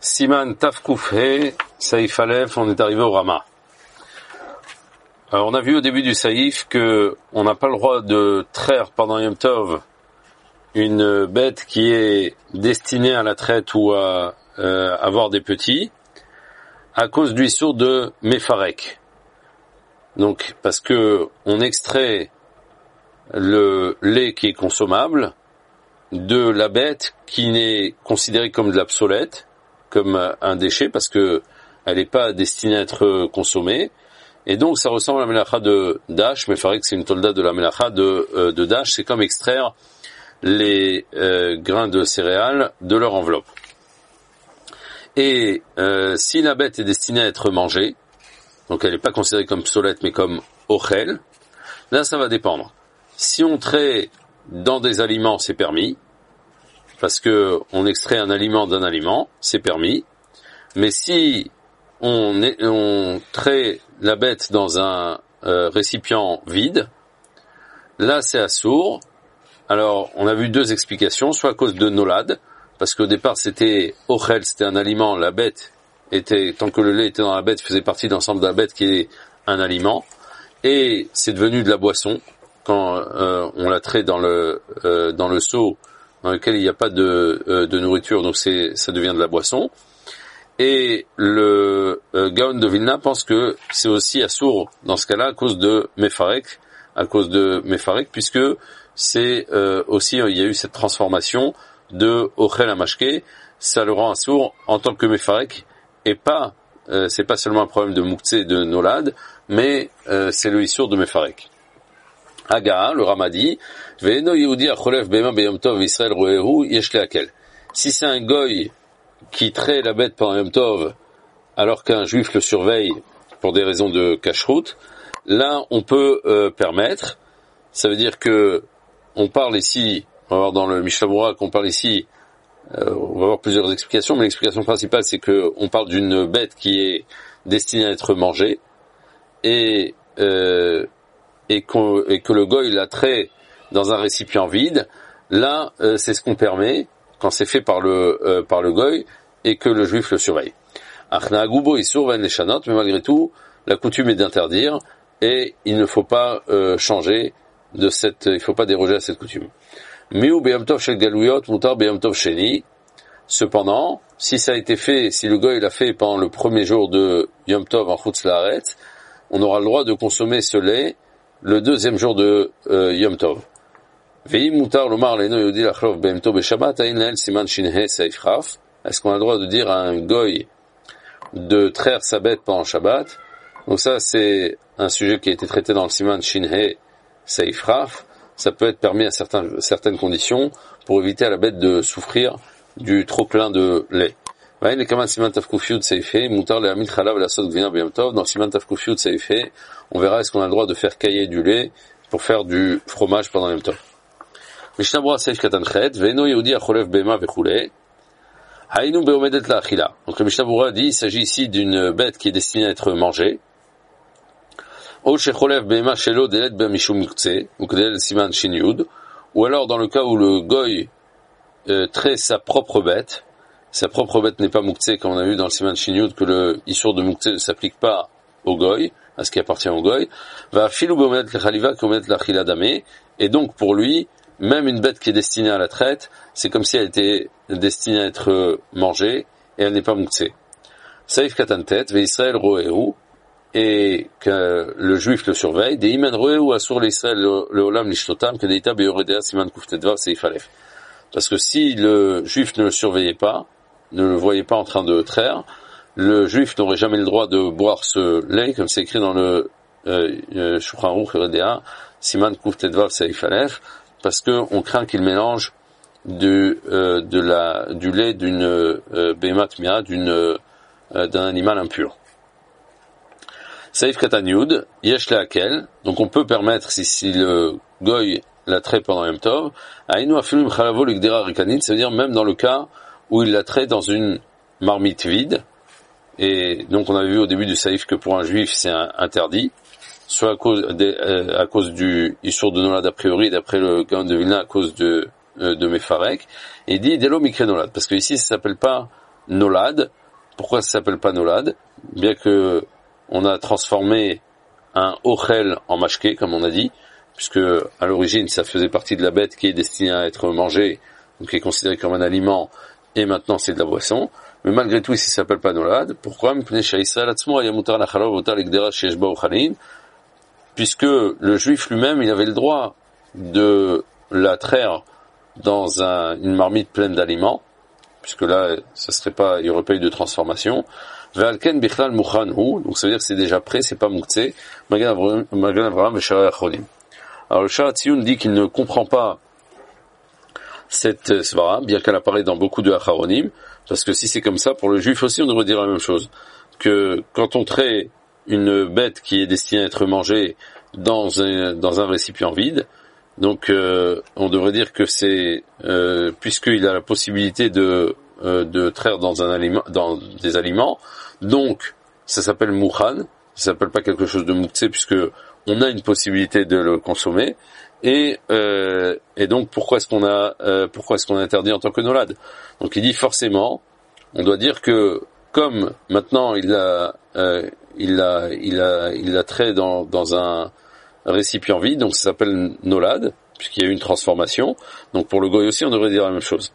Siman Tafkoufhe, Saïf Aleph, on est arrivé au Rama. Alors on a vu au début du Saïf que on n'a pas le droit de traire pendant Yom Tov une bête qui est destinée à la traite ou à avoir des petits à cause du issour de Mefarek. Donc parce que on extrait le lait qui est consommable de la bête qui n'est considérée comme de l'obsolète, comme un déchet, parce que elle n'est pas destinée à être consommée. Et donc ça ressemble à la melacha de Dash, mais il faudrait que c'est une tolda de la melacha de Dash, c'est comme extraire les grains de céréales de leur enveloppe. Et si la bête est destinée à être mangée, donc elle n'est pas considérée comme obsolète mais comme ochel, là ça va dépendre. Si on traite dans des aliments, c'est permis, parce que on extrait un aliment d'un aliment, c'est permis. Mais si on traite la bête dans un récipient vide, là c'est assour. Alors on a vu deux explications, soit à cause de nolad, parce qu'au départ c'était ochel, c'était un aliment, la bête était, tant que le lait était dans la bête, faisait partie de l'ensemble de la bête qui est un aliment, et c'est devenu de la boisson quand on la traite dans le seau dans lequel il n'y a pas de nourriture, donc ça devient de la boisson. Et le Gaon de Vilna pense que c'est aussi assour dans ce cas-là à cause de Mefarek, puisque c'est aussi il y a eu cette transformation de Ochel à Mashke, ça le rend assour en tant que Mefarek, et pas c'est pas seulement un problème de Mouktsé et de Nolad, mais c'est le issour de Mefarek. Haga, le Ramadi, Ve'eno Yehudi acholev bema beyom tov Israël roehu yesh leakel. Si c'est un goy qui traite la bête pendant Yom Tov, alors qu'un juif le surveille pour des raisons de cacheroute, là on peut permettre. Ça veut dire que on parle ici, on va voir dans le Mishnah Berurah qu'on parle ici, on va voir plusieurs explications, mais l'explication principale c'est que on parle d'une bête qui est destinée à être mangée et que le goy la traite dans un récipient vide. Là c'est ce qu'on permet quand c'est fait par le goy et que le juif le surveille. Achna agubo isur ven leshanot, mais malgré tout la coutume est d'interdire et il ne faut pas changer de il faut pas déroger à cette coutume. Miu beyom tov shel galuyot mutar beyom tov sheni. Cependant, si ça a été fait, si le goy l'a fait pendant le premier jour de Yom Tov en chutz laaretz, on aura le droit de consommer ce lait le deuxième jour de Yom Tov. Ve'im mutar lomar leino yehudi lachlov beyom tov beshabbat hain lael siman shinhe seif chaf. Est-ce qu'on a le droit de dire à un goy de traire sa bête pendant Shabbat? Donc ça, c'est un sujet qui a été traité dans le siman shinhe seif chaf. Ça peut être permis à certaines conditions pour éviter à la bête de souffrir du trop plein de lait. Dans le siman tafkufiyut seifhe, mutar lehamid chalav lasot gvina beyom tov. Dans le siman tafkufiyut seifhe, on verra est-ce qu'on a le droit de faire cailler du lait pour faire du fromage pendant Yom Tov. Mishnah Berurah seif katan chet, ve'eno yehudi acholev bema vechule. Haïnou beomedet la achila. Donc le Mishnah Berurah dit, il s'agit ici d'une bête qui est destinée à être mangée. Ou shecholev bema shelo delet b'mishum muktzeh, ou kedel siman shin yud. Ou alors dans le cas où le goy traite sa propre bête n'est pas muktzeh, comme on a vu dans le siman shin yud, que le issour de muktzeh ne s'applique pas au goy, à ce qui appartient au goy. Va filou beomedet la chaliva beomedet la achila damé. Et donc pour lui, même une bête qui est destinée à la traite, c'est comme si elle était destinée à être mangée, et elle n'est pas muktzeh. Saïf katantet, ve Israël roehu, et que le juif le surveille, de imen roehu asur l'Israël le olam lishtotam, que deita beyoredea siman kuftetva seif alef. Parce que si le juif ne le surveillait pas, ne le voyait pas en train de traire, le juif n'aurait jamais le droit de boire ce lait, comme c'est écrit dans le Shulchan Aruch Yoredea, siman kuftetva seif alef, parce que on craint qu'il mélange du lait d'une behemat mia, d'un animal impur. Saïf katan yud, yesh leakel, donc on peut permettre, si le goy la traite pendant Yom Tov, aïnou afilu mchalavo l'igdera rikanit, c'est-à-dire même dans le cas où il la traite dans une marmite vide, et donc on avait vu au début du saïf que pour un juif c'est interdit, soit à cause du issour de nolad a priori, d'après le Gaon de Vilna, à cause de Mefarek, et il dit Delo Mikre Nolad, parce que ici ça s'appelle pas nolad. Pourquoi ça s'appelle pas nolad? Bien que on a transformé un ochel en mashké, comme on a dit, puisque à l'origine ça faisait partie de la bête qui est destinée à être mangée, donc qui est considérée comme un aliment, et maintenant c'est de la boisson. Mais malgré tout, ici ça s'appelle pas nolad. Pourquoi? Puisque le juif lui-même, il avait le droit de la traire dans une marmite pleine d'aliments, puisque là, ça serait pas, il y aurait pas eu de transformation. Ve'alken bichlal mukhanhu, donc ça veut dire que c'est déjà prêt, c'est pas muktzeh. Magan Avraham ve'Sharei Achonim. Alors le Shara Tziyun dit qu'il ne comprend pas cette svara, bien qu'elle apparaît dans beaucoup de Acharonim, parce que si c'est comme ça, pour le juif aussi, on devrait dire la même chose. Que quand on traite une bête qui est destinée à être mangée dans un récipient vide, donc on devrait dire que c'est puisqu'il a la possibilité de traire dans des aliments, donc ça s'appelle mouchan, ça s'appelle pas quelque chose de muktzeh puisque on a une possibilité de le consommer, et donc pourquoi est-ce qu'on a interdit en tant que nolad? Donc il dit forcément, on doit dire que comme maintenant il l'a trait dans un récipient vide, donc ça s'appelle nolad, puisqu'il y a eu une transformation. Donc pour le goy aussi, on devrait dire la même chose.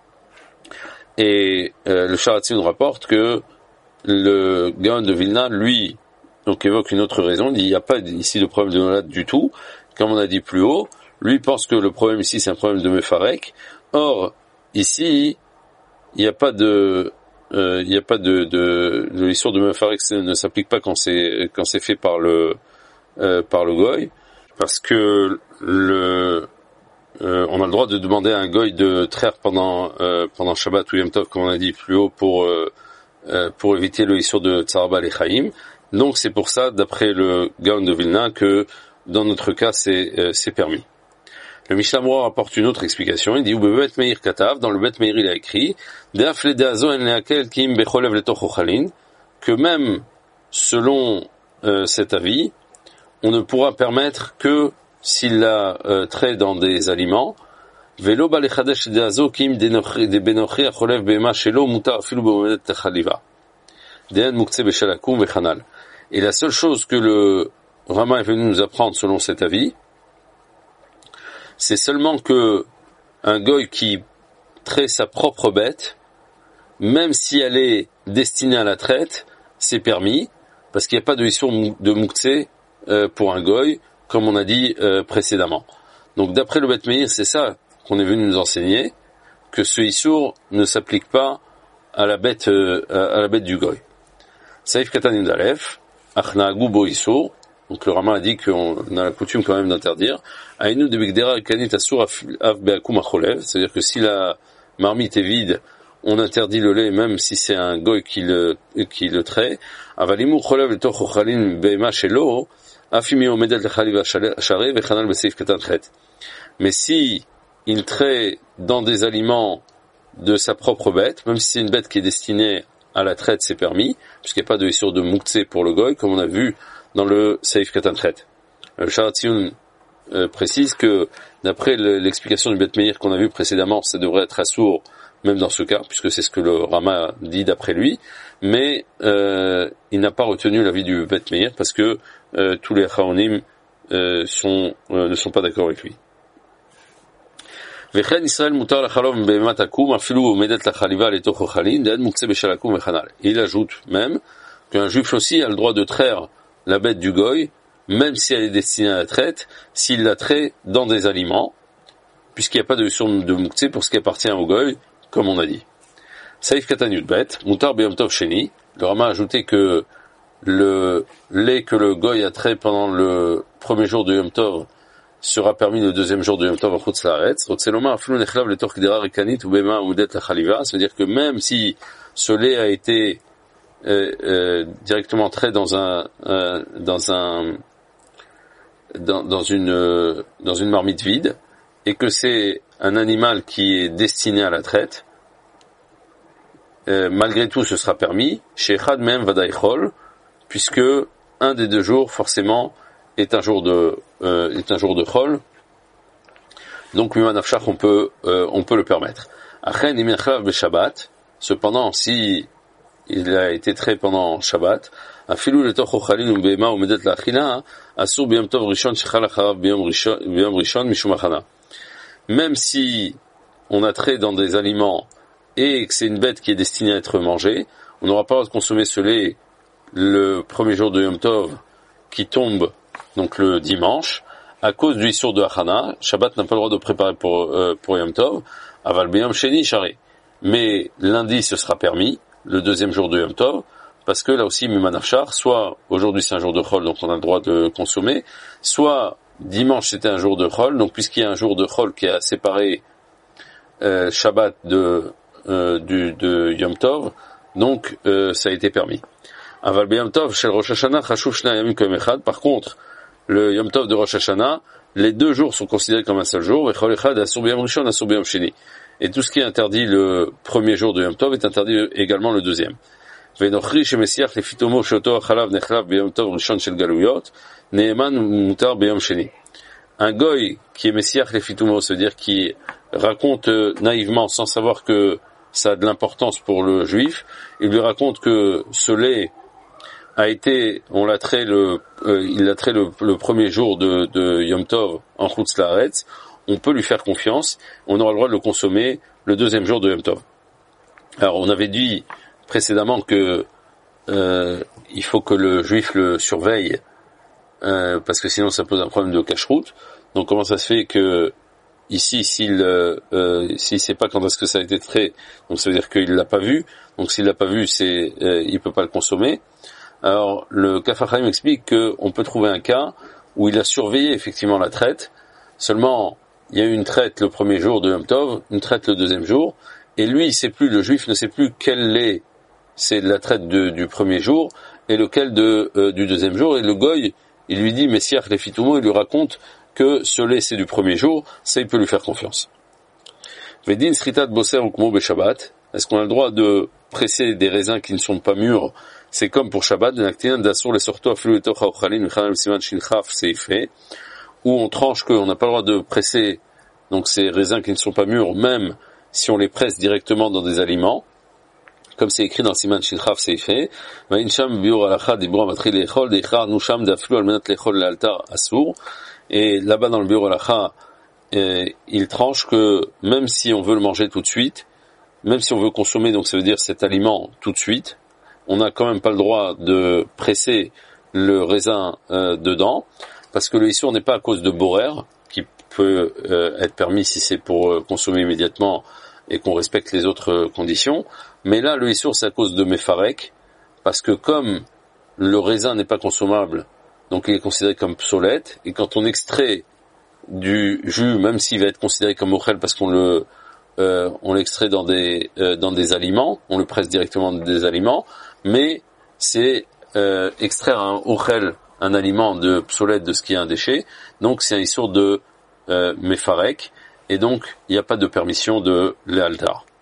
Et le Shara Tziyun rapporte que le Gaon de Vilna, lui, donc évoque une autre raison. Il dit, il n'y a pas ici de problème de nolad du tout. Comme on a dit plus haut, lui pense que le problème ici, c'est un problème de mefarek. Or, ici, il n'y a pas de l'histoire de mefarek ne s'applique pas quand c'est fait par le goy, parce que on a le droit de demander à un goy de traire pendant Shabbat ou Yom Tov, comme on a dit plus haut, pour éviter le issur de Tsar Ba'alei Chaim. Donc c'est pour ça, d'après le Gaon de Vilna, que dans notre cas c'est permis. Le Mishnah Moura rapporte une autre explication. Il dit Bet Meir Katav, dans le Bet Meir il a écrit que même selon cet avis, on ne pourra permettre que s'il la trait dans des aliments. Et la seule chose que le Rama est venu nous apprendre selon cet avis, c'est seulement que un goy qui traite sa propre bête, même si elle est destinée à la traite, c'est permis, parce qu'il n'y a pas de issur de muktzeh pour un goy, comme on a dit précédemment. Donc d'après le Bet Meir, c'est ça qu'on est venu nous enseigner, que ce issur ne s'applique pas à la bête du goy. Saïf Katan Yudalef, Achna Gubo issur. Donc le Rama a dit qu'on a la coutume quand même d'interdire. Aïnou de Bigdera Kanit Asur Av Beakum Acholev, c'est-à-dire que si la marmite est vide, on interdit le lait même si c'est un goy qui le traite. Avalimu Cholev le Toch Ochalin Be'ema Shelo, Afimi Omedel Lechaliva Share Vechanal Beseif Katan Chet. Mais si il traite dans des aliments de sa propre bête, même si c'est une bête qui est destinée à la traite, c'est permis, puisqu'il n'y a pas de issur de muktzeh pour le goy, comme on a vu dans le Seif Katan Chet. Le Shara Tziyun précise que d'après l'explication du Bet Meir qu'on a vu précédemment, ça devrait être assourd même dans ce cas, puisque c'est ce que le Rama dit d'après lui, mais il n'a pas retenu l'avis du Bet Meir parce que tous les Chaonim ne sont pas d'accord avec lui. וכן ישראל מותר לחלוב בהמת עקום אפילו עומדת לחליבה לתוך אוכלין דאין מוקצה בשל עקום וכנ"ל. Il ajoute même qu'un juif aussi a le droit de traire la bête du goy, même si elle est destinée à la traite, s'il la traite dans des aliments, puisqu'il n'y a pas de source de muktzeh pour ce qui appartient au goy, comme on a dit. Saïf Katan Yudbet, Mutar B'Yom Tov Sheni, le Rama a ajouté que le lait que le goy a trait pendant le premier jour de Yom Tov sera permis le deuxième jour de Yom Tov en Chutz Laaretz. C'est-à-dire que même si ce lait a été directement trait dans une marmite vide, et que c'est un animal qui est destiné à la traite, malgré tout ce sera permis, chez Chad Mem Vadaï Chol, puisque un des deux jours forcément est un jour de Chol, donc Mima Nafshach on peut le permettre. Achen Imin Chlav B'Shabbat, Cependant, si il a été trait pendant Shabbat, afilou letoch ochalin ubehema umedet la'achila, asur biyom tov rishon shechal acharav biyom rishon mishum achana. Même si on a trait dans des aliments et que c'est une bête qui est destinée à être mangée, on n'aura pas le droit de consommer ce lait le premier jour de Yom Tov qui tombe donc le dimanche à cause du Issour de Achana. Shabbat n'a pas le droit de préparer pour Yom Tov. Aval b'yom sheni shari. Mais lundi ce sera permis, le deuxième jour de Yom Tov, parce que là aussi mimanafshar, soit aujourd'hui c'est un jour de Chol donc on a le droit de consommer, soit dimanche c'était un jour de Chol, donc puisqu'il y a un jour de Chol qui a séparé Shabbat de Yom Tov, donc ça a été permis. Aval b'yom tov shel Rosh Hashanah chashuv shnei yamim k'yom echad. Par contre, le Yom Tov de Rosh Hashanah, les deux jours sont considérés comme un seul jour. V'chol echad asur b'yom rishon asur b'yom sheni. Et tout ce qui est interdit le premier jour de Yom Tov est interdit également le deuxième. V'nochri shemesiach lefitomo sheoto achalav nechlav b'yom tov rishon shel galuyot neeman mutar b'yom sheni. Un goy qui est messiach lefitomo, c'est-à-dire qui raconte naïvement sans savoir que ça a de l'importance pour le juif, il lui raconte que ce lait a été, il l'a trait le premier jour de Yom Tov en Chutz Laaretz, on peut lui faire confiance, on aura le droit de le consommer le deuxième jour de Yom Tov. Alors on avait dit précédemment que il faut que le juif le surveille, parce que sinon ça pose un problème de cacheroute. Donc comment ça se fait que ici, s'il sait pas quand est-ce que ça a été trait, donc ça veut dire qu'il l'a pas vu. Donc s'il l'a pas vu, il peut pas le consommer. Alors le Kaf HaChaim explique qu'on peut trouver un cas où il a surveillé effectivement la traite. Seulement, il y a eu une traite le premier jour de Yom Tov, une traite le deuxième jour, et lui, le juif ne sait plus quel lait c'est de la traite du premier jour et lequel du deuxième jour. Et le goy, il lui dit Messiach lefitumo, il lui raconte que ce lait c'est du premier jour, ça il peut lui faire confiance. Vedin sritat boser ukmo be Shabbat. Est-ce qu'on a le droit de presser des raisins qui ne sont pas mûrs? C'est comme pour Shabbat, où on tranche qu'on n'a pas le droit de presser donc ces raisins qui ne sont pas mûrs, même si on les presse directement dans des aliments, comme c'est écrit dans Siman Shinchaf Seifé. Et là-bas dans le Biur Halacha, il tranche que même si on veut le manger tout de suite, même si on veut consommer, donc ça veut dire cet aliment tout de suite, on n'a quand même pas le droit de presser le raisin dedans, parce que le issour n'est pas à cause de borer, qui peut être permis si c'est pour consommer immédiatement et qu'on respecte les autres conditions, mais là le issour c'est à cause de mefarek, parce que comme le raisin n'est pas consommable, donc il est considéré comme psolète, et quand on extrait du jus, même s'il va être considéré comme ochel parce qu'on l'extrait dans des aliments, on le presse directement dans des aliments, mais c'est extraire un ochel, un aliment de psolète, de ce qui est un déchet, donc c'est un issour de mefarek, et donc il n'y a pas de permission de l'éaltar.